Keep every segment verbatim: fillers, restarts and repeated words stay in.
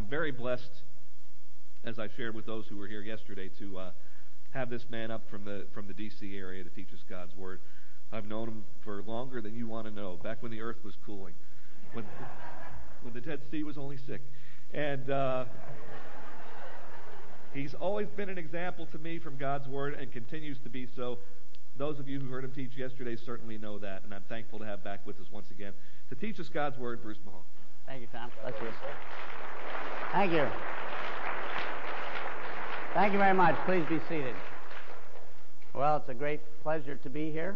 I'm very blessed, as I shared with those who were here yesterday, to uh, have this man up from the from the D C area to teach us God's Word. I've known him for longer than you want to know, back when the earth was cooling, when, when the Dead Sea was only sick. And uh, he's always been an example to me from God's Word and continues to be so. Those of you who heard him teach yesterday certainly know that, and I'm thankful to have back with us once again to teach us God's Word, Bruce Mahon. Thank you, Tom. Bless you. Thank you. Thank you very much. Please be seated. Well, it's a great pleasure to be here.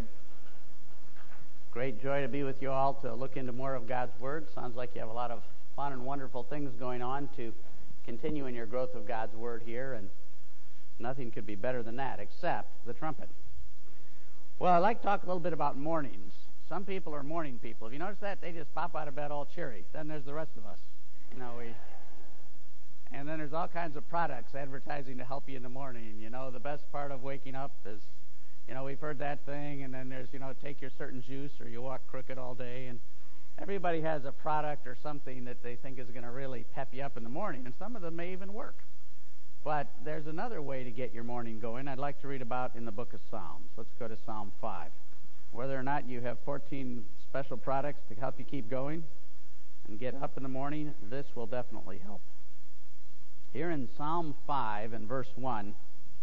Great joy to be with you all to look into more of God's Word. Sounds like you have a lot of fun and wonderful things going on to continue in your growth of God's Word here, and nothing could be better than that except the trumpet. Well, I'd like to talk a little bit about mornings. Some people are morning people. Have you noticed that? They just pop out of bed all cheery. Then there's the rest of us. You know, we... And then there's all kinds of products advertising to help you in the morning. You know, the best part of waking up is, you know, we've heard that thing, and then there's, you know, take your certain juice or you walk crooked all day. And everybody has a product or something that they think is going to really pep you up in the morning, and some of them may even work. But there's another way to get your morning going I'd like to read about in the book of Psalms. Let's go to Psalm five. Whether or not you have fourteen special products to help you keep going and get up in the morning, this will definitely help. Here in Psalm five and verse one,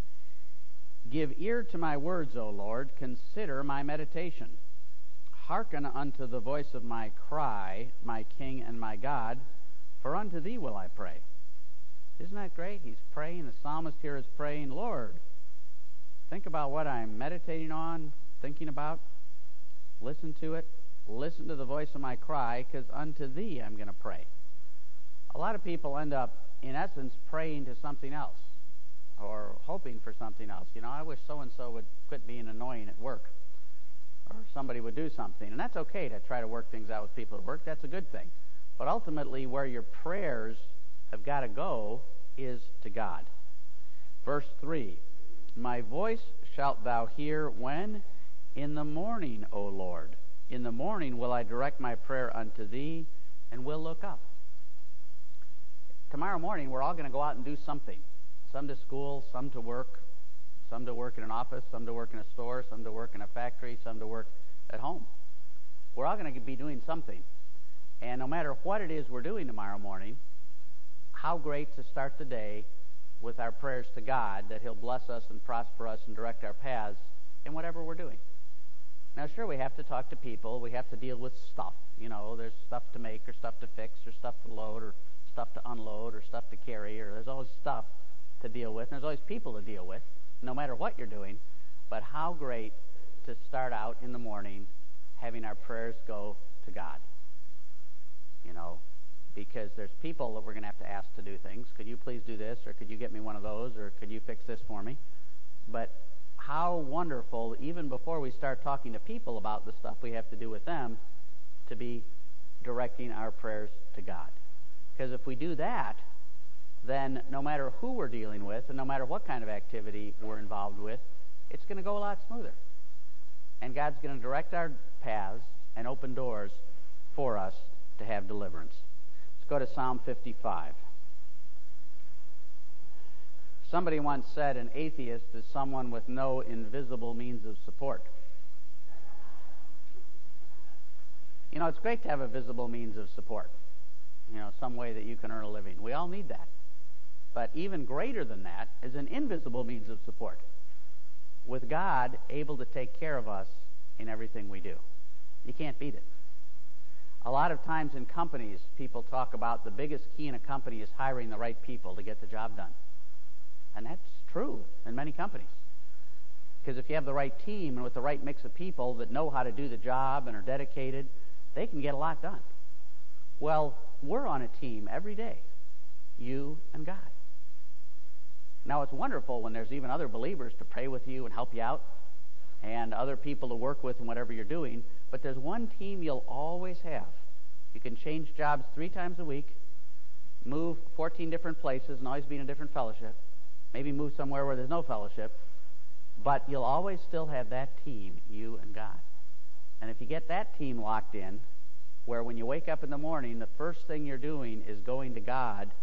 "Give ear to my words, O Lord, consider my meditation. Hearken unto the voice of my cry, my King and my God, for unto thee will I pray." Isn't that great? He's praying. The psalmist here is praying, Lord, think about what I'm meditating on, thinking about. Listen to it. Listen to the voice of my cry, because unto thee I'm going to pray. A lot of people end up, in essence, praying to something else or hoping for something else. You know, I wish so-and-so would quit being annoying at work, or somebody would do something. And that's okay to try to work things out with people at work. That's a good thing. But ultimately, where your prayers have got to go is to God. Verse three, "My voice shalt thou hear when? In the morning, O Lord. In the morning will I direct my prayer unto thee, and will look up." Tomorrow morning, we're all going to go out and do something. Some to school, some to work, some to work in an office, some to work in a store, some to work in a factory, some to work at home. We're all going to be doing something. And no matter what it is we're doing tomorrow morning, how great to start the day with our prayers to God that He'll bless us and prosper us and direct our paths in whatever we're doing. Now, sure, we have to talk to people. We have to deal with stuff. You know, there's stuff to make or stuff to fix or stuff to load or stuff to unload or stuff to carry, or there's always stuff to deal with, and there's always people to deal with, no matter what you're doing. But how great to start out in the morning having our prayers go to God. You know, because there's people that we're going to have to ask to do things. Could you please do this, or could you get me one of those, or could you fix this for me? But how wonderful, even before we start talking to people about the stuff we have to do with them, to be directing our prayers to God. Because if we do that, then no matter who we're dealing with and no matter what kind of activity we're involved with, it's going to go a lot smoother. And God's going to direct our paths and open doors for us to have deliverance. Let's go to Psalm fifty-five. Somebody once said an atheist is someone with no invisible means of support. You know, it's great to have a visible means of support. You know, some way that you can earn a living. We all need that. But even greater than that is an invisible means of support, with God able to take care of us in everything we do. You can't beat it. A lot of times in companies, people talk about the biggest key in a company is hiring the right people to get the job done. And that's true in many companies. Because if you have the right team and with the right mix of people that know how to do the job and are dedicated, they can get a lot done. Well, we're on a team every day, you and God. Now, it's wonderful when there's even other believers to pray with you and help you out, and other people to work with in whatever you're doing, but there's one team you'll always have. You can change jobs three times a week, move fourteen different places and always be in a different fellowship, maybe move somewhere where there's no fellowship, but you'll always still have that team, you and God. And if you get that team locked in, where when you wake up in the morning, the first thing you're doing is going to God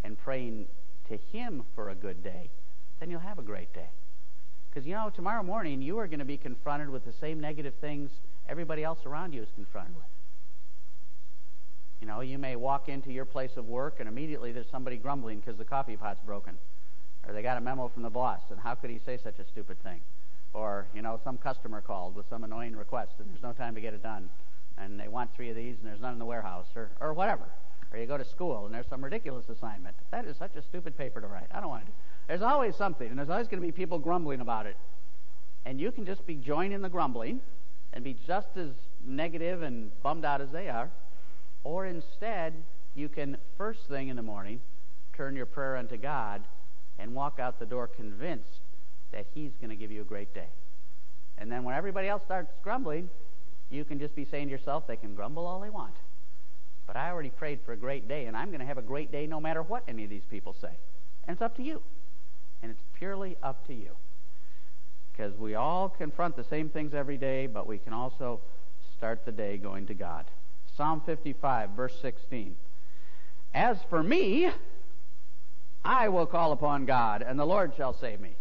and praying to Him for a good day, then you'll have a great day. Because, you know, tomorrow morning you are going to be confronted with the same negative things everybody else around you is confronted with. You know, you may walk into your place of work and immediately there's somebody grumbling because the coffee pot's broken. Or they got a memo from the boss, and how could he say such a stupid thing? Or, you know, some customer called with some annoying request and there's no time to get it done. And they want three of these and there's none in the warehouse, or, or whatever. Or you go to school and there's some ridiculous assignment. That is such a stupid paper to write. I don't want to do it. There's always something, and there's always going to be people grumbling about it. And you can just be joining the grumbling and be just as negative and bummed out as they are. Or instead, you can, first thing in the morning, turn your prayer unto God and walk out the door convinced that He's going to give you a great day. And then when everybody else starts grumbling, you can just be saying to yourself, they can grumble all they want. But I already prayed for a great day, and I'm going to have a great day no matter what any of these people say. And it's up to you. And it's purely up to you. Because we all confront the same things every day, but we can also start the day going to God. Psalm fifty-five, verse sixteen. As for me, I will call upon God, and the Lord shall save me.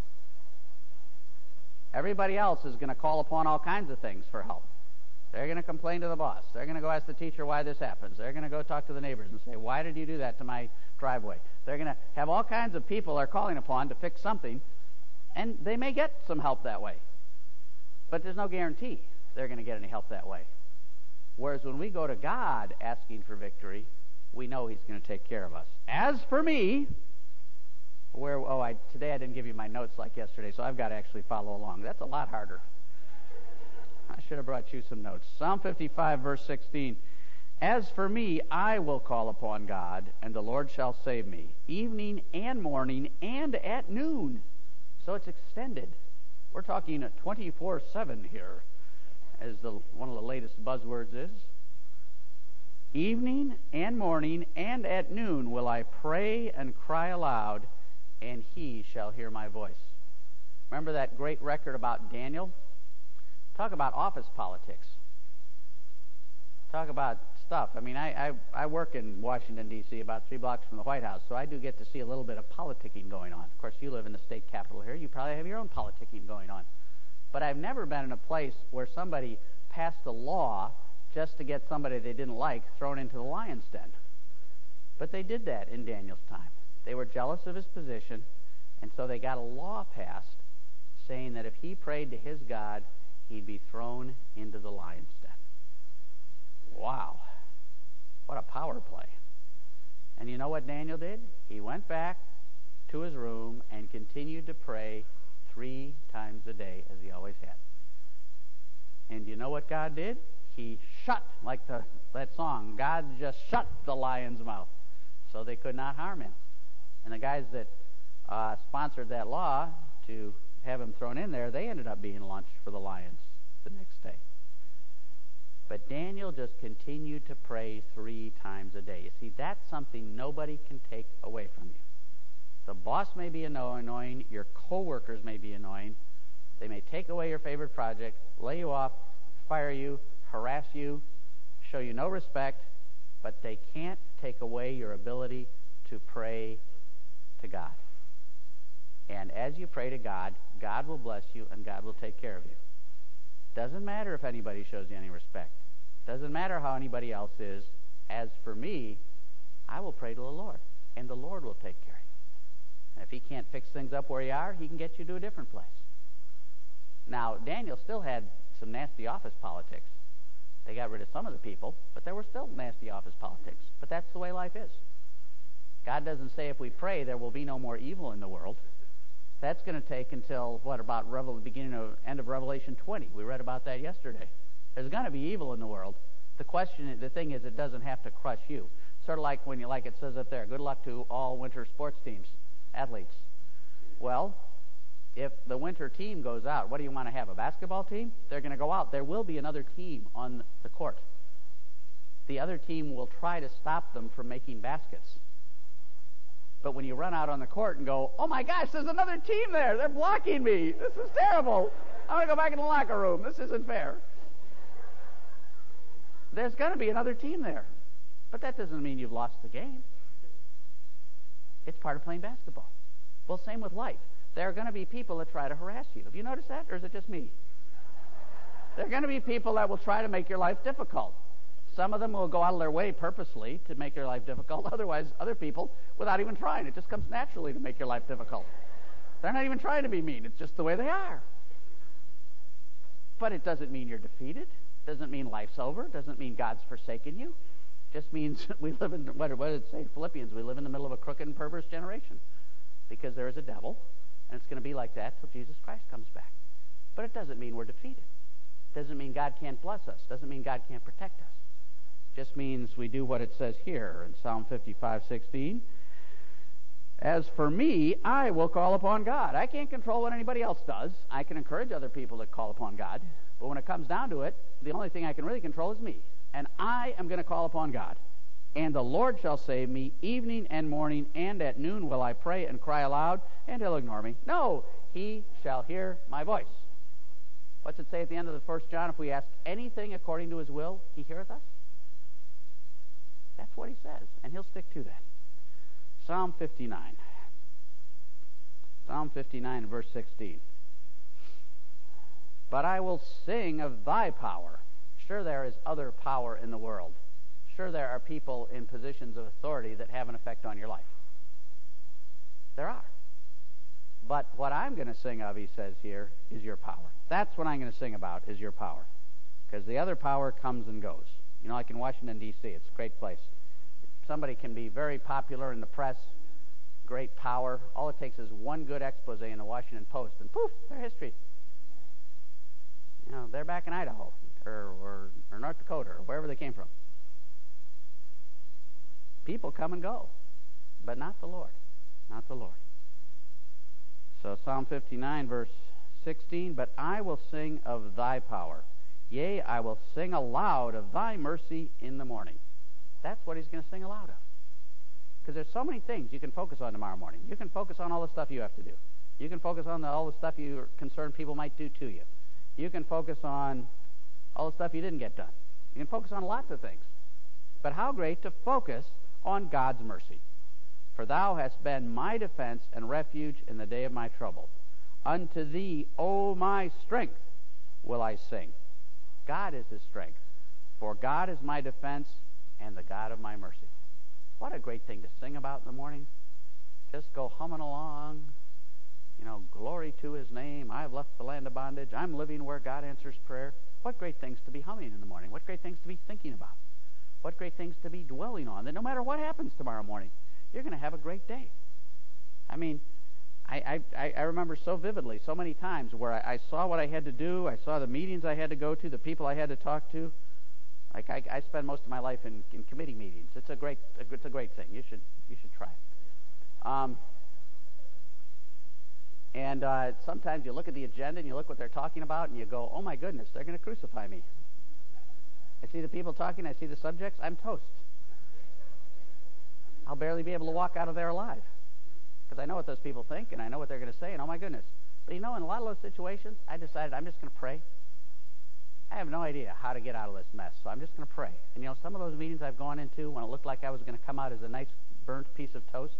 Everybody else is going to call upon all kinds of things for help. They're going to complain to the boss. They're going to go ask the teacher why this happens. They're going to go talk to the neighbors and say, why did you do that to my driveway? They're going to have all kinds of people they're calling upon to fix something, and they may get some help that way. But there's no guarantee they're going to get any help that way. Whereas when we go to God asking for victory, we know He's going to take care of us. As for me, where oh, I, today I didn't give you my notes like yesterday, so I've got to actually follow along. That's a lot harder. I should have brought you some notes. Psalm fifty-five, verse sixteen. As for me, I will call upon God, and the Lord shall save me, evening and morning and at noon. So it's extended. We're talking a twenty-four seven here, as the one of the latest buzzwords is. Evening and morning and at noon will I pray and cry aloud, and He shall hear my voice. Remember that great record about Daniel? Talk about office politics. Talk about stuff. I mean, I, I, I work in Washington, D C, about three blocks from the White House, so I do get to see a little bit of politicking going on. Of course, you live in the state capital here. You probably have your own politicking going on. But I've never been in a place where somebody passed a law just to get somebody they didn't like thrown into the lion's den. But they did that in Daniel's time. They were jealous of his position, and so they got a law passed saying that if he prayed to his God, he'd be thrown into the lion's den. Wow. What a power play. And you know what Daniel did? He went back to his room and continued to pray three times a day, as he always had. And you know what God did? He shut, like the, that song, God just shut the lion's mouth, so they could not harm him. And the guys that uh, sponsored that law to have him thrown in there, they ended up being launched for the lions the next day. But Daniel just continued to pray three times a day. You see, that's something nobody can take away from you. The boss may be annoying, your co-workers may be annoying, they may take away your favorite project, lay you off, fire you, harass you, show you no respect, but they can't take away your ability to pray to God. And as you pray to God, God will bless you and God will take care of you. Doesn't matter if anybody shows you any respect. Doesn't matter how anybody else is. As for me, I will pray to the Lord, and the Lord will take care of you. And if He can't fix things up where you are, He can get you to a different place. Now, Daniel still had some nasty office politics. They got rid of some of the people, but there were still nasty office politics. But that's the way life is. God doesn't say if we pray there will be no more evil in the world. That's going to take until, what, about Revel- beginning of end of Revelation twenty. We read about that yesterday. There's going to be evil in the world. The question, the thing is, it doesn't have to crush you. Sort of like when you, like it says up there, good luck to all winter sports teams, athletes. Well, if the winter team goes out, what do you want to have, a basketball team? They're going to go out. There will be another team on the court. The other team will try to stop them from making baskets. But when you run out on the court and go, oh my gosh, there's another team there. They're blocking me. This is terrible. I'm going to go back in the locker room. This isn't fair. There's going to be another team there. But that doesn't mean you've lost the game. It's part of playing basketball. Well, same with life. There are going to be people that try to harass you. Have you noticed that, or is it just me? There are going to be people that will try to make your life difficult. Some of them will go out of their way purposely to make your life difficult. Otherwise, other people, without even trying, it just comes naturally to make your life difficult. They're not even trying to be mean. It's just the way they are. But it doesn't mean you're defeated. Doesn't mean life's over. Doesn't mean God's forsaken you. Just means we live in, what did it say, Philippians, we live in the middle of a crooked and perverse generation. Because there is a devil, and it's going to be like that till Jesus Christ comes back. But it doesn't mean we're defeated. Doesn't mean God can't bless us. Doesn't mean God can't protect us. Just means we do what it says here in Psalm fifty-five sixteen. As for me, I will call upon God. I can't control what anybody else does. I can encourage other people to call upon God. But when it comes down to it, the only thing I can really control is me. And I am going to call upon God. And the Lord shall save me evening and morning, and at noon will I pray and cry aloud, and he'll ignore me. No, he shall hear my voice. What's it say at the end of the First John? If we ask anything according to his will, he heareth us. That's what he says, and he'll stick to that. Psalm fifty-nine. Psalm fifty-nine, verse sixteen. But I will sing of thy power. Sure, there is other power in the world. Sure, there are people in positions of authority that have an effect on your life. There are. But what I'm going to sing of, he says here, is your power. That's what I'm going to sing about, is your power. Because the other power comes and goes. You know, like in Washington, D C, it's a great place. Somebody can be very popular in the press, great power. All it takes is one good expose in the Washington Post, and poof, they're history. You know, they're back in Idaho, or, or, or North Dakota, or wherever they came from. People come and go, but not the Lord. Not the Lord. So Psalm fifty-nine, verse sixteen, but I will sing of thy power. Yea, I will sing aloud of thy mercy in the morning. That's what he's going to sing aloud of. Because there's so many things you can focus on tomorrow morning. You can focus on all the stuff you have to do. You can focus on the, all the stuff you're concerned people might do to you. You can focus on all the stuff you didn't get done. You can focus on lots of things. But how great to focus on God's mercy. For thou hast been my defense and refuge in the day of my trouble. Unto thee, O my strength, will I sing. God is his strength. For God is my defense and the God of my mercy. What a great thing to sing about in the morning. Just go humming along. You know, glory to his name. I've left the land of bondage. I'm living where God answers prayer. What great things to be humming in the morning. What great things to be thinking about. What great things to be dwelling on. That no matter what happens tomorrow morning, you're going to have a great day. I mean, I, I, I remember so vividly, so many times where I, I saw what I had to do. I saw the meetings I had to go to, the people I had to talk to. Like I, I spend most of my life in, in committee meetings. It's a great, it's a great thing. You should, you should try it. Um, and uh, sometimes you look at the agenda and you look what they're talking about, and you go, "Oh my goodness, they're going to crucify me." I see the people talking. I see the subjects. I'm toast. I'll barely be able to walk out of there alive because I know what those people think and I know what they're going to say. And oh my goodness! But you know, in a lot of those situations, I decided I'm just going to pray. I have no idea how to get out of this mess, so I'm just going to pray. And you know, some of those meetings I've gone into when it looked like I was going to come out as a nice burnt piece of toast,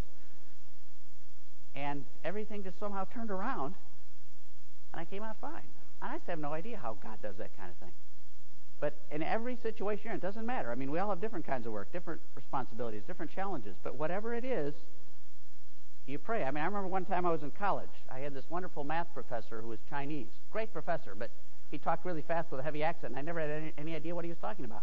and everything just somehow turned around, and I came out fine. And I just have no idea how God does that kind of thing. But in every situation you're in, it doesn't matter. I mean, we all have different kinds of work, different responsibilities, different challenges. But whatever it is, you pray. I mean, I remember one time I was in college. I had this wonderful math professor who was Chinese. Great professor, but he talked really fast with a heavy accent, and I never had any, any idea what he was talking about.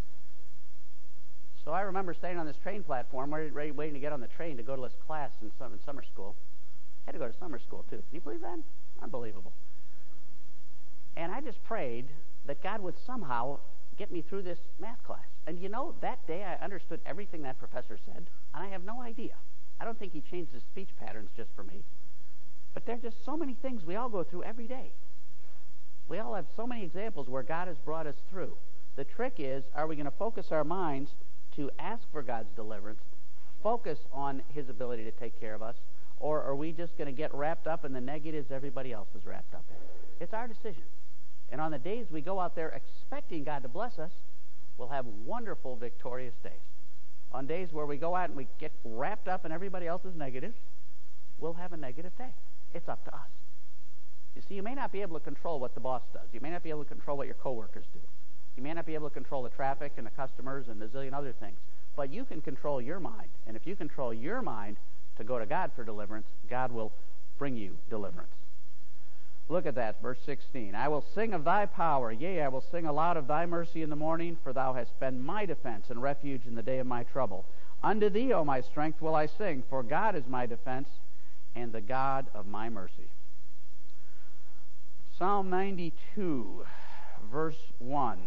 So I remember staying on this train platform, ready, waiting to get on the train to go to this class in, some, in summer school. I had to go to summer school, too. Can you believe that? Unbelievable. And I just prayed that God would somehow get me through this math class. And you know, that day I understood everything that professor said, and I have no idea. I don't think he changed his speech patterns just for me. But there are just so many things we all go through every day. We all have so many examples where God has brought us through. The trick is, are we going to focus our minds to ask for God's deliverance, focus on his ability to take care of us, or are we just going to get wrapped up in the negatives everybody else is wrapped up in? It's our decision. And on the days we go out there expecting God to bless us, we'll have wonderful, victorious days. On days where we go out and we get wrapped up in everybody else's negative, we'll have a negative day. It's up to us. You see, you may not be able to control what the boss does. You may not be able to control what your coworkers do. You may not be able to control the traffic and the customers and a zillion other things. But you can control your mind. And if you control your mind to go to God for deliverance, God will bring you deliverance. Look at that, verse sixteen. I will sing of thy power. Yea, I will sing aloud of thy mercy in the morning, for thou hast been my defense and refuge in the day of my trouble. Unto thee, O my strength, will I sing, for God is my defense and the God of my mercy. Psalm ninety-two, verse one.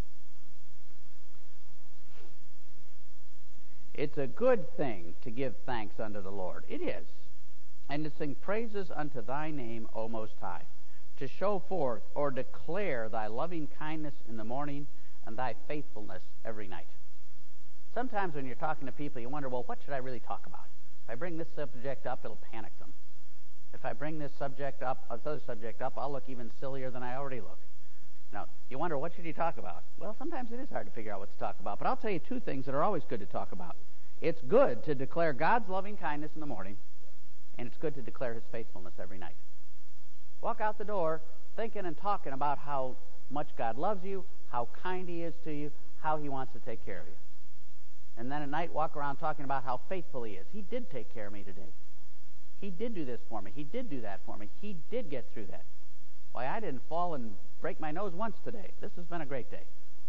It's a good thing to give thanks unto the Lord. It is. And to sing praises unto thy name, O Most High. To show forth or declare thy loving kindness in the morning and thy faithfulness every night. Sometimes when you're talking to people, you wonder, well, what should I really talk about? If I bring this subject up, it'll panic them. If I bring this subject up, this other subject up, I'll look even sillier than I already look. Now, you wonder, what should you talk about? Well, sometimes it is hard to figure out what to talk about, but I'll tell you two things that are always good to talk about. It's good to declare God's loving kindness in the morning, and it's good to declare his faithfulness every night. Walk out the door thinking and talking about how much God loves you, how kind he is to you, how he wants to take care of you. And then at night, walk around talking about how faithful he is. He did take care of me today. He did do this for me. He did do that for me. He did get through that. Why, I didn't fall and break my nose once today. This has been a great day.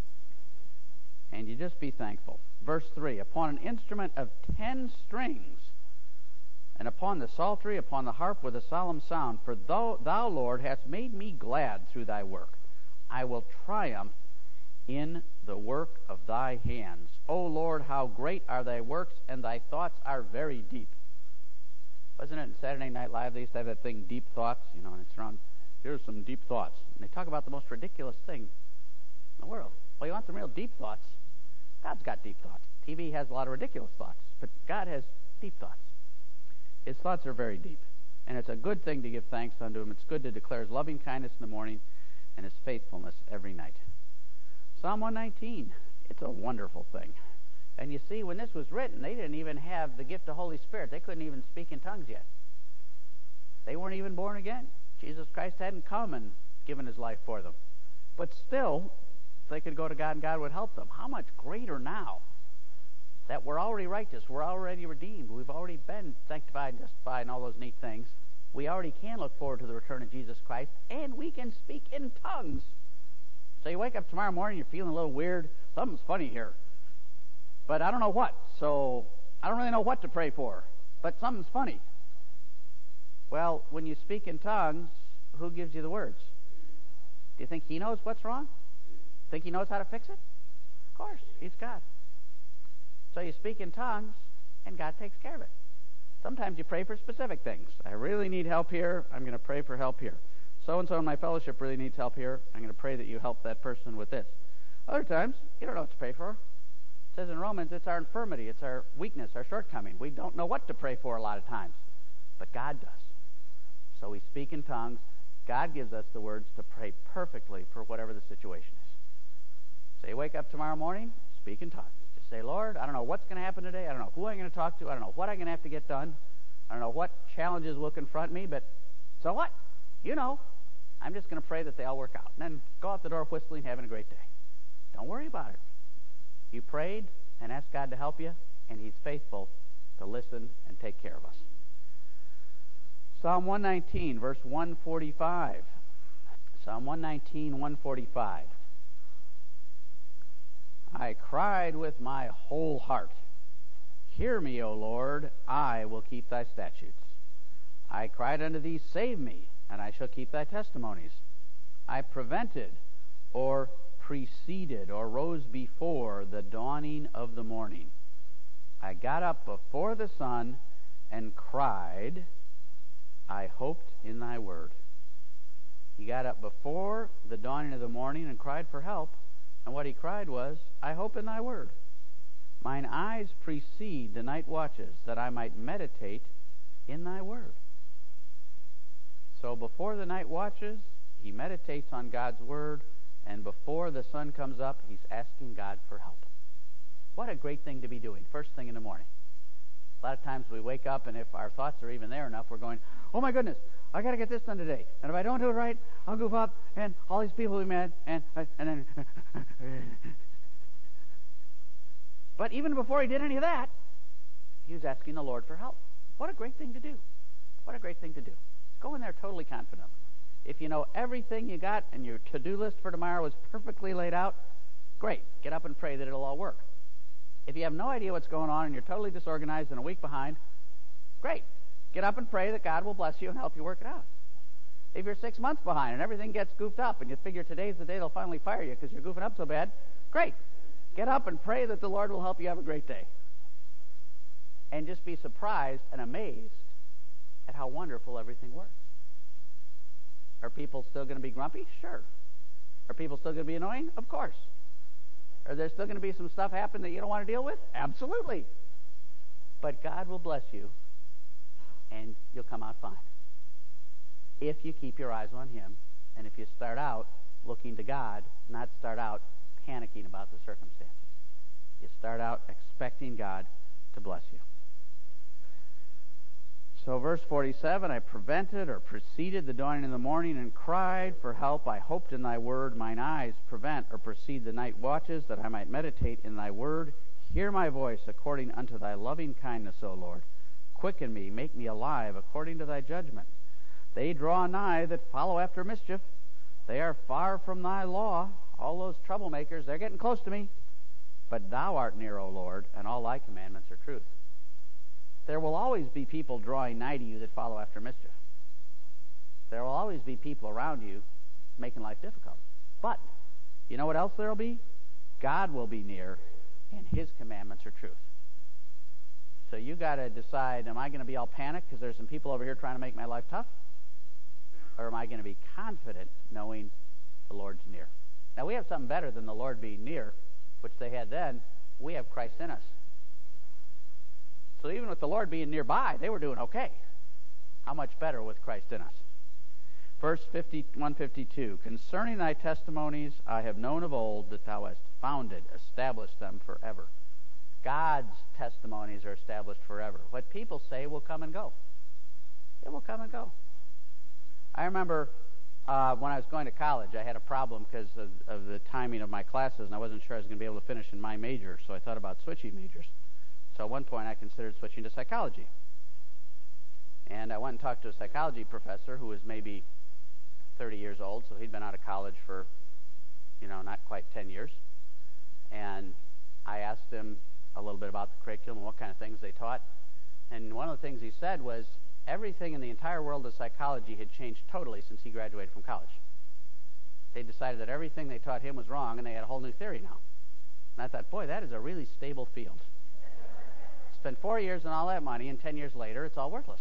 And you just be thankful. Verse three, upon an instrument of ten strings, and upon the psaltery, upon the harp with a solemn sound, for thou, thou, Lord, hast made me glad through thy work. I will triumph in the work of thy hands. O Lord, how great are thy works, and thy thoughts are very deep. Wasn't it in Saturday Night Live, they used to have that thing, Deep Thoughts, you know, and it's around, here's some deep thoughts. And they talk about the most ridiculous thing in the world. Well, you want some real deep thoughts? God's got deep thoughts. T V has a lot of ridiculous thoughts, but God has deep thoughts. His thoughts are very deep, and it's a good thing to give thanks unto him. It's good to declare his loving kindness in the morning and his faithfulness every night. Psalm one nineteen, it's a wonderful thing. And you see, when this was written, they didn't even have the gift of Holy Spirit. They couldn't even speak in tongues yet. They weren't even born again. Jesus Christ hadn't come and given his life for them. But still, they could go to God and God would help them. How much greater now that we're already righteous, we're already redeemed, we've already been sanctified and justified and all those neat things. We already can look forward to the return of Jesus Christ, and we can speak in tongues. So you wake up tomorrow morning, you're feeling a little weird. Something's funny here. But I don't know what, so I don't really know what to pray for. But something's funny. Well, when you speak in tongues, who gives you the words? Do you think he knows what's wrong? Think he knows how to fix it? Of course, he's God. So you speak in tongues, and God takes care of it. Sometimes you pray for specific things. I really need help here. I'm going to pray for help here. So-and-so in my fellowship really needs help here. I'm going to pray that you help that person with this. Other times, you don't know what to pray for. It says in Romans, it's our infirmity, it's our weakness, our shortcoming. We don't know what to pray for a lot of times, but God does. So we speak in tongues. God gives us the words to pray perfectly for whatever the situation is. So you wake up tomorrow morning, speak in tongues. Just say, Lord, I don't know what's going to happen today. I don't know who I'm going to talk to. I don't know what I'm going to have to get done. I don't know what challenges will confront me, but so what? You know. I'm just going to pray that they all work out. And then go out the door whistling, having a great day. Don't worry about it. You prayed and asked God to help you, and he's faithful to listen and take care of us. Psalm one nineteen, verse one forty-five. Psalm one nineteen, one forty-five. I cried with my whole heart. Hear me, O Lord, I will keep thy statutes. I cried unto thee, save me, and I shall keep thy testimonies. I prevented or preceded or rose before the dawning of the morning. I got up before the sun and cried, I hoped in thy word. He got up before the dawning of the morning and cried for help, and what he cried was, I hope in thy word. Mine eyes precede the night watches, that I might meditate in thy word. So before the night watches, he meditates on God's word, and before the sun comes up, he's asking God for help. What a great thing to be doing first thing in the morning. A lot of times we wake up, and if our thoughts are even there enough, we're going, oh my goodness, I got to get this done today. And if I don't do it right, I'll goof up, and all these people will be mad, and, and then... But even before he did any of that, he was asking the Lord for help. What a great thing to do. What a great thing to do. Go in there totally confident. If you know everything you got and your to-do list for tomorrow is perfectly laid out, great. Get up and pray that it'll all work. If you have no idea what's going on and you're totally disorganized and a week behind, great. Get up and pray that God will bless you and help you work it out. If you're six months behind and everything gets goofed up and you figure today's the day they'll finally fire you because you're goofing up so bad, great. Get up and pray that the Lord will help you have a great day. And just be surprised and amazed at how wonderful everything works. Are people still going to be grumpy? Sure. Are people still going to be annoying? Of course. Are there still going to be some stuff happen that you don't want to deal with? Absolutely. But God will bless you, and you'll come out fine. If you keep your eyes on Him, and if you start out looking to God, not start out panicking about the circumstances. You start out expecting God to bless you. So verse forty-seven, I prevented or preceded the dawning of the morning and cried for help. I hoped in thy word. Mine eyes prevent or precede the night watches, that I might meditate in thy word. Hear my voice according unto thy loving kindness, O Lord. Quicken me, make me alive according to thy judgment. They draw nigh that follow after mischief. They are far from thy law. All those troublemakers, they're getting close to me. But thou art near, O Lord, and all thy commandments are truth. There will always be people drawing nigh to you that follow after mischief. There will always be people around you making life difficult. But you know what else there will be? God will be near, and His commandments are truth. So you got to decide, am I going to be all panicked because there's some people over here trying to make my life tough? Or am I going to be confident knowing the Lord's near? Now, we have something better than the Lord being near, which they had then. We have Christ in us. So even with the Lord being nearby, they were doing okay. How much better with Christ in us? Verse one fifty-two, concerning thy testimonies I have known of old, that thou hast founded, established them forever. God's testimonies are established forever. What people say will come and go. It will come and go. I remember uh, when I was going to college, I had a problem because of, of the timing of my classes, and I wasn't sure I was going to be able to finish in my major, so I thought about switching majors. So at one point I considered switching to psychology. And I went and talked to a psychology professor who was maybe thirty years old, so he'd been out of college for, you know, not quite ten years. And I asked him a little bit about the curriculum and what kind of things they taught. And one of the things he said was everything in the entire world of psychology had changed totally since he graduated from college. They decided that everything they taught him was wrong, and they had a whole new theory now. And I thought, boy, that is a really stable field. Spend four years and all that money, and ten years later, it's all worthless.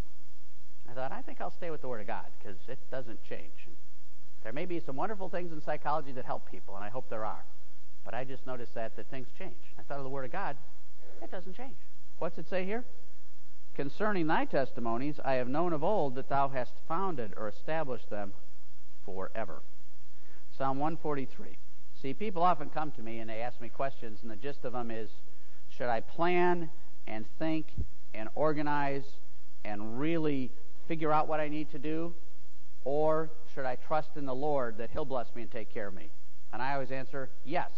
I thought, I think I'll stay with the Word of God, because it doesn't change. There may be some wonderful things in psychology that help people, and I hope there are. But I just noticed that, that things change. I thought of the Word of God, it doesn't change. What's it say here? Concerning thy testimonies, I have known of old that thou hast founded or established them forever. Psalm one forty-three. See, people often come to me and they ask me questions, and the gist of them is, should I plan and think and organize and really figure out what I need to do, or should I trust in the Lord that He'll bless me and take care of me? And I always answer, yes.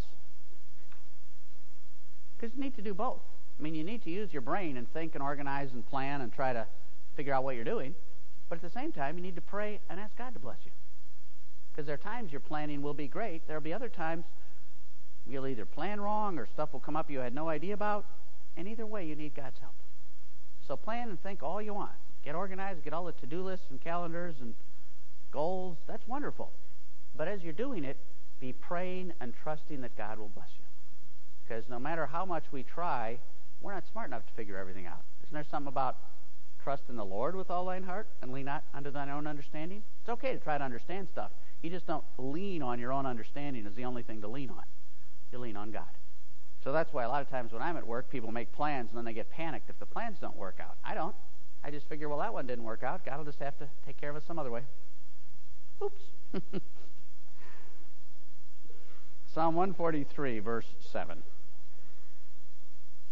Because you need to do both. I mean, you need to use your brain and think and organize and plan and try to figure out what you're doing, but at the same time, you need to pray and ask God to bless you. Because there are times your planning will be great. There will be other times you'll either plan wrong or stuff will come up you had no idea about, and either way, you need God's help. So plan and think all you want. Get organized, get all the to-do lists and calendars and goals. That's wonderful. But as you're doing it, be praying and trusting that God will bless you. Because no matter how much we try, we're not smart enough to figure everything out. Isn't there something about trust in the Lord with all thine heart and lean not unto thine own understanding? It's okay to try to understand stuff. You just don't lean on your own understanding as the only thing to lean on. You lean on God. So that's why a lot of times when I'm at work, people make plans and then they get panicked if the plans don't work out. I don't. I just figure, well, that one didn't work out. God will just have to take care of it some other way. Oops. Psalm one forty-three, verse seven.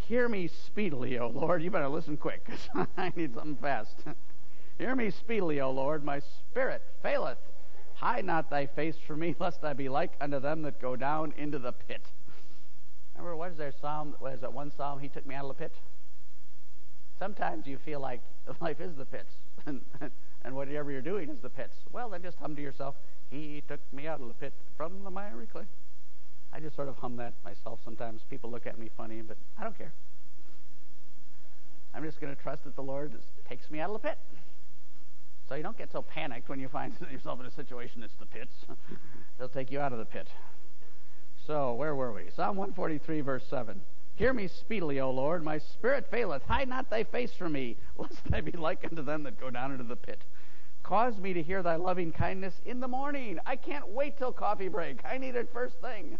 Hear me speedily, O Lord. You better listen quick, because I need something fast. Hear me speedily, O Lord. My spirit faileth. Hide not thy face from me, lest I be like unto them that go down into the pit. Remember, what is their psalm? What is that one psalm? He took me out of the pit. Sometimes you feel like life is the pits, and, and whatever you're doing is the pits. Well, then just hum to yourself, He took me out of the pit from the miry clay. I just sort of hum that myself sometimes. People look at me funny, but I don't care. I'm just going to trust that the Lord takes me out of the pit. So you don't get so panicked when you find yourself in a situation that's the pits. He'll take you out of the pit. So, where were we? Psalm one forty-three, verse seven. Hear me speedily, O Lord. My spirit faileth. Hide not thy face from me, lest I be like unto them that go down into the pit. Cause me to hear thy loving kindness in the morning. I can't wait till coffee break. I need it first thing.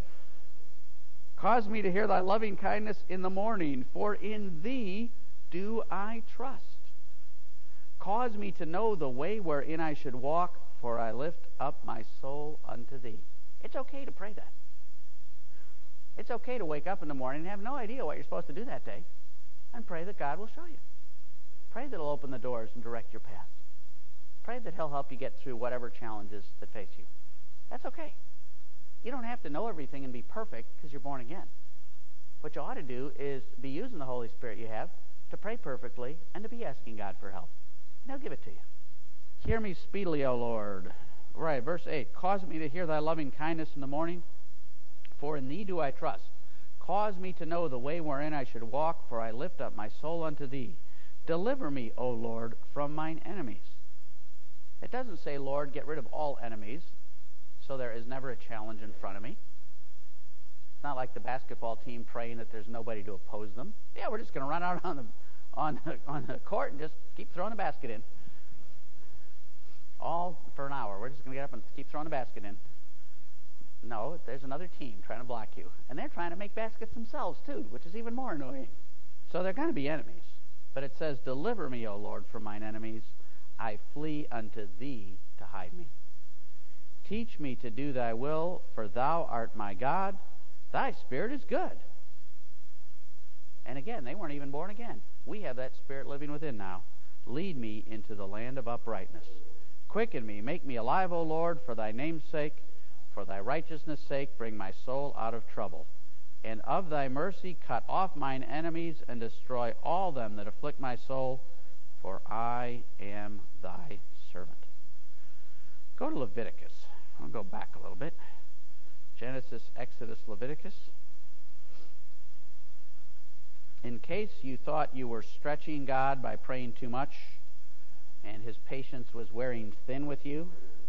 Cause me to hear thy loving kindness in the morning, for in thee do I trust. Cause me to know the way wherein I should walk, for I lift up my soul unto thee. It's okay to pray that. It's okay to wake up in the morning and have no idea what you're supposed to do that day, and pray that God will show you. Pray that He'll open the doors and direct your path. Pray that He'll help you get through whatever challenges that face you. That's okay. You don't have to know everything and be perfect because you're born again. What you ought to do is be using the Holy Spirit you have to pray perfectly and to be asking God for help. And He'll give it to you. Hear me speedily, O Lord. Right, verse eight. Cause me to hear thy loving kindness in the morning, for in thee do I trust. Cause me to know the way wherein I should walk, for I lift up my soul unto thee. Deliver me, O Lord, from mine enemies. It doesn't say, Lord, get rid of all enemies, so there is never a challenge in front of me. It's not like the basketball team praying that there's nobody to oppose them. Yeah, we're just going to run out on the on the, on the court and just keep throwing the basket in. All for an hour. We're just going to get up and keep throwing the basket in. No, there's another team trying to block you. And they're trying to make baskets themselves, too, which is even more annoying. So they're going to be enemies. But it says, deliver me, O Lord, from mine enemies. I flee unto thee to hide me. Teach me to do thy will, for thou art my God. Thy spirit is good. And again, they weren't even born again. We have that spirit living within now. Lead me into the land of uprightness. Quicken me, make me alive, O Lord, for thy name's sake. For thy righteousness' sake, bring my soul out of trouble. And of thy mercy, cut off mine enemies, and destroy all them that afflict my soul, for I am thy servant. Go to Leviticus. I'll go back a little bit. Genesis, Exodus, Leviticus. In case you thought you were stretching God by praying too much, and His patience was wearing thin with you,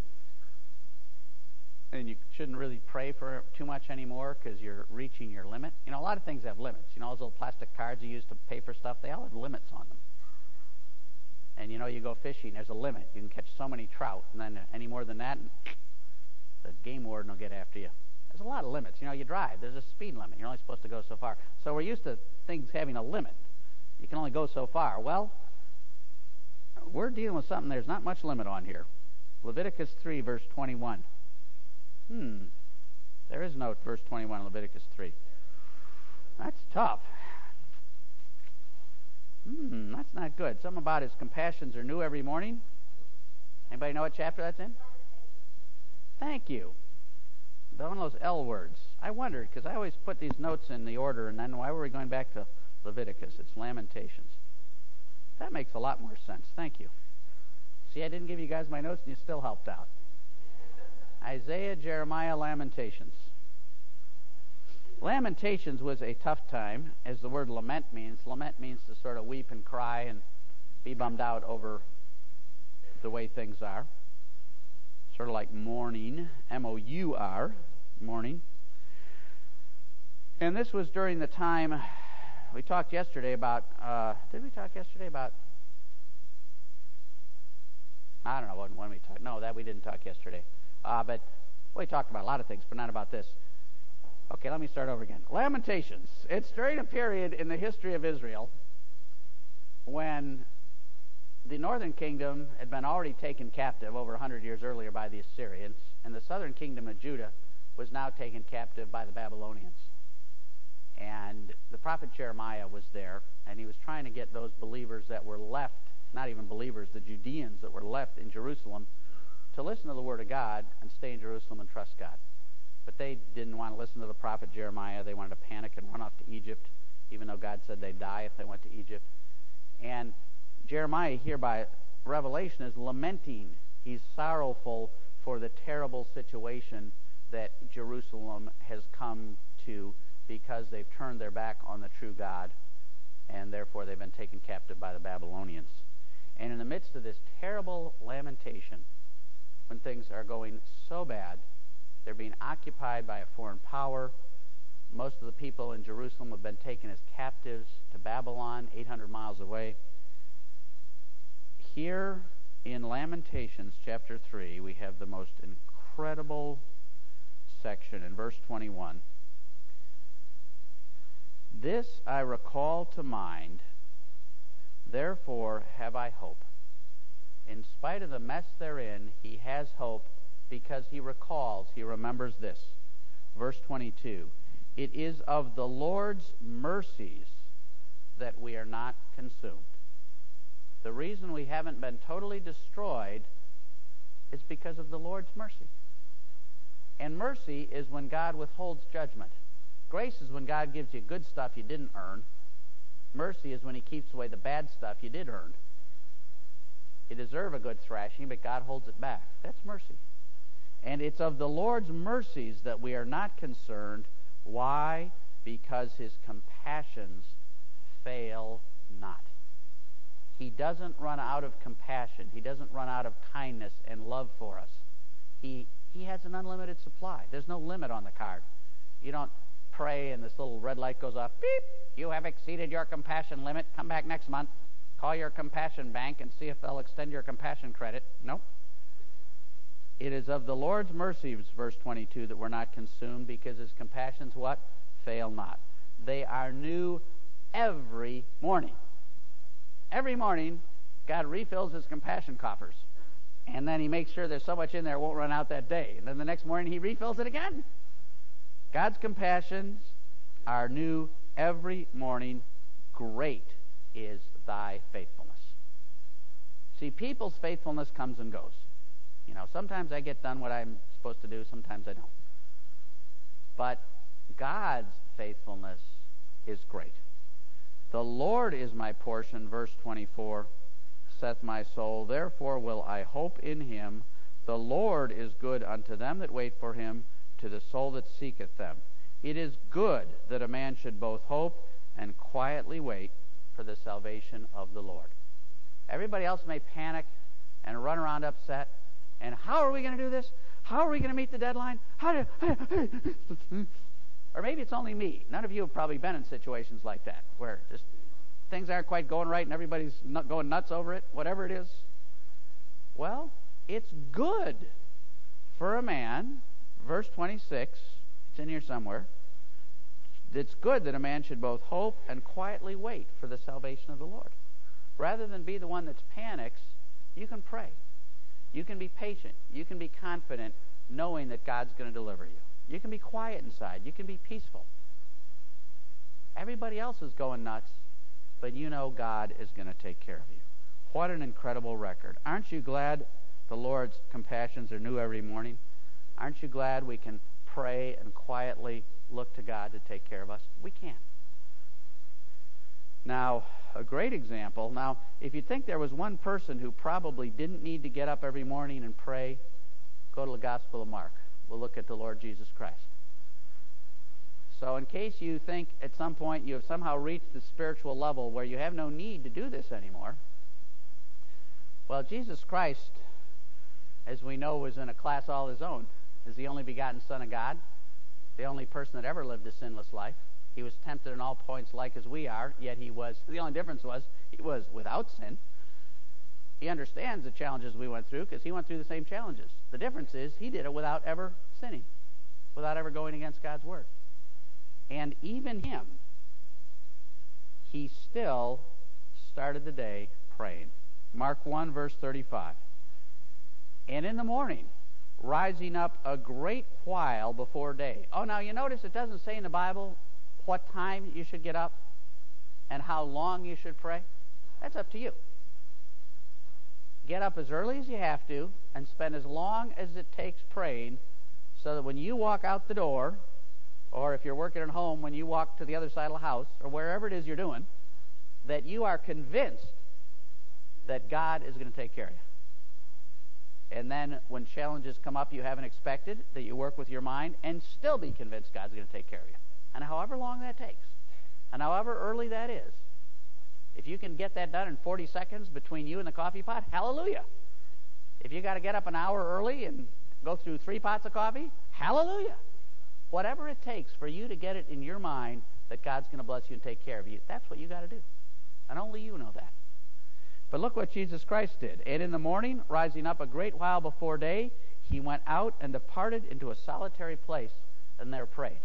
and you shouldn't really pray for too much anymore because you're reaching your limit. You know, a lot of things have limits. You know, those little plastic cards you use to pay for stuff, they all have limits on them. And, you know, you go fishing, there's a limit. You can catch so many trout, and then any more than that, and the game warden will get after you. There's a lot of limits. You know, you drive, there's a speed limit. You're only supposed to go so far. So we're used to things having a limit. You can only go so far. Well, we're dealing with something there's not much limit on here. Leviticus three, verse twenty-one. Hmm. There is no verse twenty-one in Leviticus three. That's tough. Hmm, that's not good. Something about His compassions are new every morning. Anybody know what chapter that's in? Thank you. One of those L words. I wondered, because I always put these notes in the order, and then why were we going back to Leviticus? It's Lamentations. That makes a lot more sense. Thank you. See, I didn't give you guys my notes, and you still helped out. Isaiah, Jeremiah, Lamentations. Lamentations was a tough time, as the word lament means. Lament means to sort of weep and cry and be bummed out over the way things are. Sort of like mourning, M O U R, mourning. And this was during the time, we talked yesterday about, uh, did we talk yesterday about, I don't know, when, when we talked, no, that we didn't talk yesterday. Uh, but we talked about a lot of things, but not about this. Okay, let me start over again. Lamentations. It's during a period in the history of Israel when the northern kingdom had been already taken captive over one hundred years earlier by the Assyrians, and the southern kingdom of Judah was now taken captive by the Babylonians. And the prophet Jeremiah was there, and he was trying to get those believers that were left, not even believers, the Judeans that were left in Jerusalem, to listen to the Word of God and stay in Jerusalem and trust God. But they didn't want to listen to the prophet Jeremiah. They wanted to panic and run off to Egypt, even though God said they'd die if they went to Egypt. And Jeremiah here by Revelation is lamenting. He's sorrowful for the terrible situation that Jerusalem has come to because they've turned their back on the true God, and therefore they've been taken captive by the Babylonians. And in the midst of this terrible lamentation, when things are going so bad, they're being occupied by a foreign power. Most of the people in Jerusalem have been taken as captives to Babylon, eight hundred miles away. Here in Lamentations chapter three, we have the most incredible section in verse twenty-one. This I recall to mind, therefore have I hope. In spite of the mess they're in, he has hope because he recalls, he remembers this. Verse twenty-two, it is of the Lord's mercies that we are not consumed. The reason we haven't been totally destroyed is because of the Lord's mercy. And mercy is when God withholds judgment. Grace is when God gives you good stuff you didn't earn. Mercy is when he keeps away the bad stuff you did earn. You deserve a good thrashing, but God holds it back. That's mercy. And it's of the Lord's mercies that we are not concerned. Why? Because his compassions fail not. He doesn't run out of compassion. He doesn't run out of kindness and love for us. He he has an unlimited supply. There's no limit on the card. You don't pray and this little red light goes off. Beep! You have exceeded your compassion limit. Come back next month. Call your compassion bank and see if they'll extend your compassion credit. Nope. It is of the Lord's mercies, verse twenty-two, that we're not consumed because his compassions, what? Fail not. They are new every morning. Every morning, God refills his compassion coffers. And then he makes sure there's so much in there it won't run out that day. And then the next morning he refills it again. God's compassions are new every morning. Great is thy faithfulness. See, people's faithfulness comes and goes. You know, sometimes I get done what I'm supposed to do, sometimes I don't. But God's faithfulness is great. The Lord is my portion, verse twenty-four, saith my soul, therefore will I hope in him. The Lord is good unto them that wait for him, to the soul that seeketh them. It is good that a man should both hope and quietly wait for the salvation of the Lord. Everybody else may panic and run around upset. And how are we going to do this? How are we going to meet the deadline? How do, or maybe it's only me. None of you have probably been in situations like that, where just things aren't quite going right and everybody's not going nuts over it, whatever it is. Well, it's good for a man, verse twenty-six, it's in here somewhere, it's good that a man should both hope and quietly wait for the salvation of the Lord. Rather than be the one that panics, you can pray. You can be patient. You can be confident knowing that God's going to deliver you. You can be quiet inside. You can be peaceful. Everybody else is going nuts, but you know God is going to take care of you. What an incredible record. Aren't you glad the Lord's compassions are new every morning? Aren't you glad we can pray and quietly look to God to take care of us? We can. Now, a great example. Now, if you think there was one person who probably didn't need to get up every morning and pray, go to the Gospel of Mark. We'll look at the Lord Jesus Christ. So in case you think at some point you have somehow reached the spiritual level where you have no need to do this anymore, well, Jesus Christ, as we know, was in a class all his own. Is the only begotten Son of God, the only person that ever lived a sinless life. He was tempted in all points like as we are, yet he was, the only difference was, he was without sin. He understands the challenges we went through because he went through the same challenges. The difference is he did it without ever sinning, without ever going against God's word. And even him, he still started the day praying. Mark one, verse thirty-five. And in the morning, rising up a great while before day. Oh, now you notice it doesn't say in the Bible what time you should get up and how long you should pray, that's up to you. Get up as early as you have to and spend as long as it takes praying so that when you walk out the door, or if you're working at home, when you walk to the other side of the house, or wherever it is you're doing, that you are convinced that God is going to take care of you. And then when challenges come up you haven't expected, that you work with your mind and still be convinced God's going to take care of you. And however long that takes, and however early that is, if you can get that done in forty seconds between you and the coffee pot, hallelujah. If you got to get up an hour early and go through three pots of coffee, hallelujah. Whatever it takes for you to get it in your mind that God's going to bless you and take care of you, that's what you got to do. And only you know that. But look what Jesus Christ did. And in the morning, rising up a great while before day, he went out and departed into a solitary place and there prayed.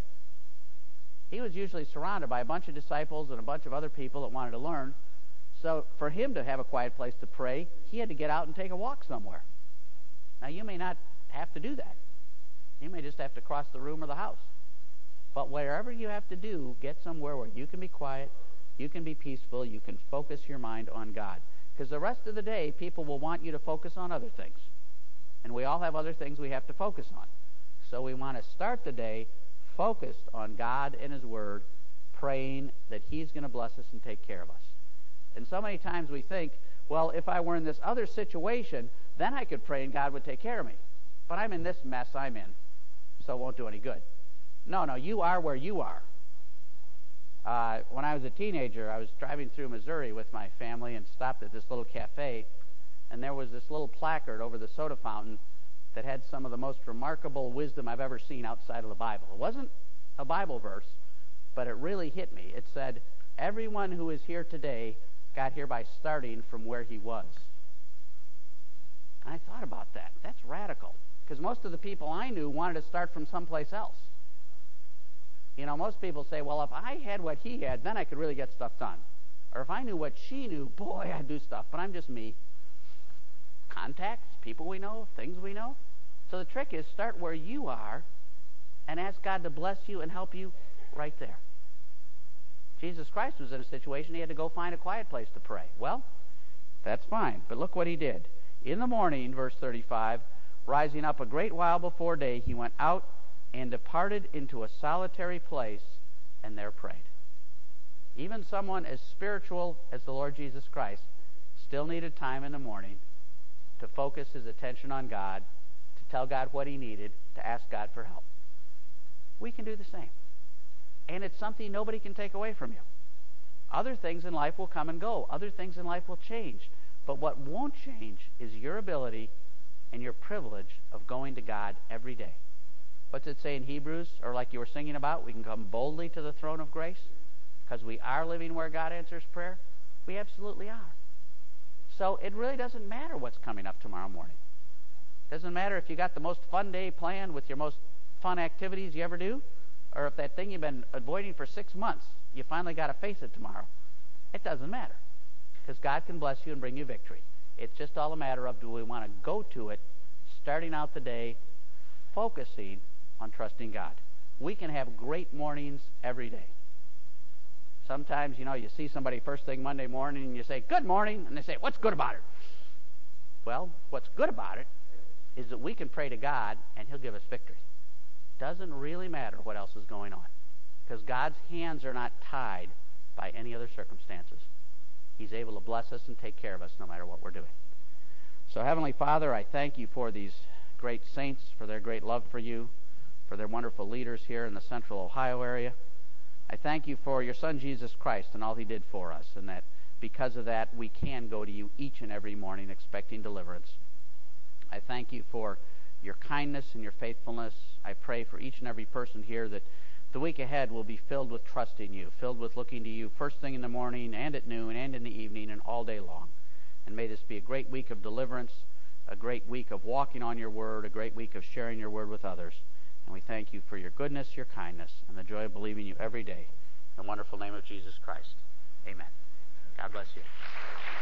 He was usually surrounded by a bunch of disciples and a bunch of other people that wanted to learn. So for him to have a quiet place to pray, he had to get out and take a walk somewhere. Now, you may not have to do that. You may just have to cross the room or the house. But wherever you have to do, get somewhere where you can be quiet, you can be peaceful, you can focus your mind on God. Because the rest of the day, people will want you to focus on other things. And we all have other things we have to focus on. So we want to start the day focused on God and His Word, praying that He's going to bless us and take care of us. And so many times we think, well, if I were in this other situation, then I could pray and God would take care of me. But I'm in this mess I'm in, so it won't do any good. No, no, you are where you are. Uh, when I was a teenager, I was driving through Missouri with my family and stopped at this little cafe, and there was this little placard over the soda fountain that had some of the most remarkable wisdom I've ever seen outside of the Bible. It wasn't a Bible verse, but it really hit me. It said, everyone who is here today got here by starting from where he was. And I thought about that. That's radical, because most of the people I knew wanted to start from someplace else. You know, most people say, well, if I had what he had, then I could really get stuff done. Or if I knew what she knew, boy, I'd do stuff. But I'm just me. Contacts, people we know, things we know. So the trick is start where you are and ask God to bless you and help you right there. Jesus Christ was in a situation he had to go find a quiet place to pray. Well, that's fine. But look what he did. In the morning, verse thirty-five, rising up a great while before day, he went out and departed into a solitary place and there prayed. Even someone as spiritual as the Lord Jesus Christ still needed time in the morning to focus his attention on God, to tell God what he needed, to ask God for help. We can do the same. And it's something nobody can take away from you. Other things in life will come and go. Other things in life will change. But what won't change is your ability and your privilege of going to God every day. What's it say in Hebrews, or like you were singing about, we can come boldly to the throne of grace because we are living where God answers prayer? We absolutely are. So it really doesn't matter what's coming up tomorrow morning. It doesn't matter if you got the most fun day planned with your most fun activities you ever do, or if that thing you've been avoiding for six months, you finally got to face it tomorrow. It doesn't matter, because God can bless you and bring you victory. It's just all a matter of, do we want to go to it, starting out the day, focusing on trusting God. We can have great mornings every day. Sometimes, you know, you see somebody first thing Monday morning and you say, good morning, and they say, what's good about it? Well, what's good about it is that we can pray to God and He'll give us victory. Doesn't really matter what else is going on, because God's hands are not tied by any other circumstances. He's able to bless us and take care of us no matter what we're doing. So, Heavenly Father, I thank you for these great saints, for their great love for you, for their wonderful leaders here in the central Ohio area. I thank you for your Son, Jesus Christ, and all He did for us, and that because of that, we can go to you each and every morning expecting deliverance. I thank you for your kindness and your faithfulness. I pray for each and every person here that the week ahead will be filled with trust in you, filled with looking to you first thing in the morning and at noon and in the evening and all day long. And may this be a great week of deliverance, a great week of walking on your word, a great week of sharing your word with others. And we thank you for your goodness, your kindness, and the joy of believing you every day. In the wonderful name of Jesus Christ. Amen. God bless you.